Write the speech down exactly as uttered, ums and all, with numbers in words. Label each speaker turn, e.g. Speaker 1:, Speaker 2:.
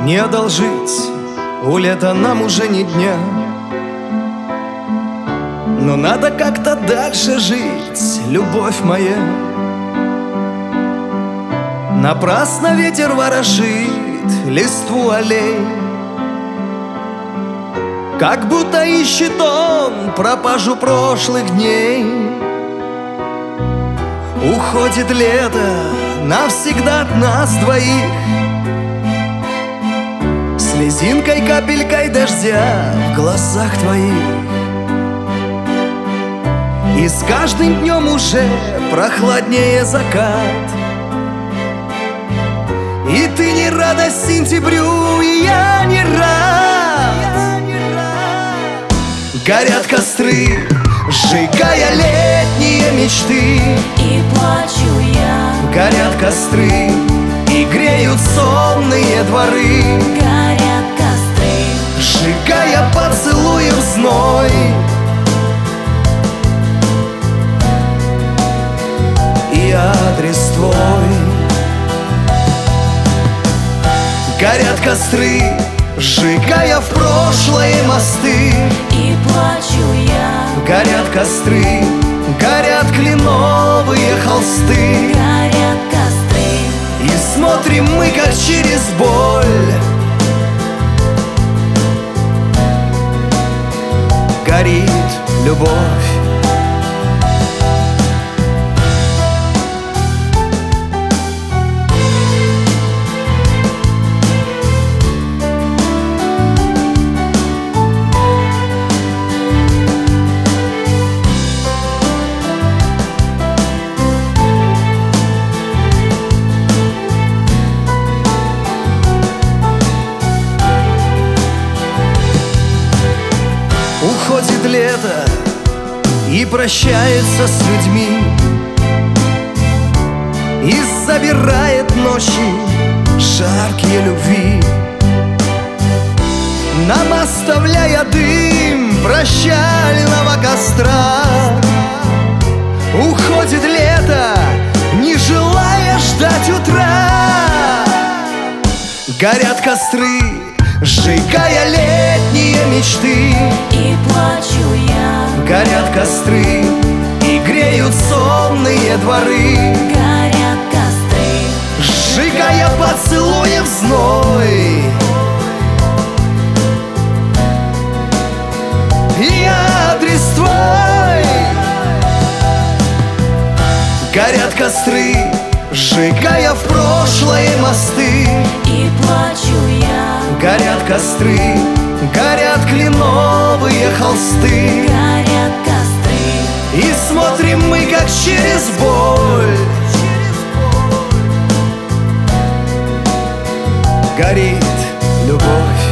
Speaker 1: не одолжить, у лета нам уже ни дня. Но надо как-то дальше жить, любовь моя. Напрасно ветер ворошит листву аллей, как будто ищет он пропажу прошлых дней. Уходит лето навсегда от нас двоих, слезинкой, капелькой дождя в глазах твоих. И с каждым днем уже прохладнее закат, и ты не рада сентябрю, и я не рад. Горят костры, сжигая летние мечты,
Speaker 2: и плачу я.
Speaker 1: Горят костры и греют сонные дворы,
Speaker 2: Горят костры,
Speaker 1: сжигая поцелуем зной. И адрес твой. Горят костры, сжигая в прошлое мосты,
Speaker 2: и плачу я.
Speaker 1: Горят костры, горят кленовые холсты,
Speaker 2: Горят костры,
Speaker 1: и смотрим мы, как через боль горит любовь. Уходит лето и прощается с людьми, и забирает ночи жаркие любви, нам оставляя дым прощального костра. Уходит лето, не желая ждать утра. Горят костры, сжигая летние мечты,
Speaker 2: и плачу я.
Speaker 1: Горят костры и греют сонные дворы,
Speaker 2: Горят костры,
Speaker 1: сжигая поцелуем зной. И адрес твой. Горят костры, сжигая в прошлое мосты,
Speaker 2: и плачу я.
Speaker 1: Горят костры, горят кленовые холсты,
Speaker 2: Горят костры,
Speaker 1: и смотрим мы, как через боль горит любовь.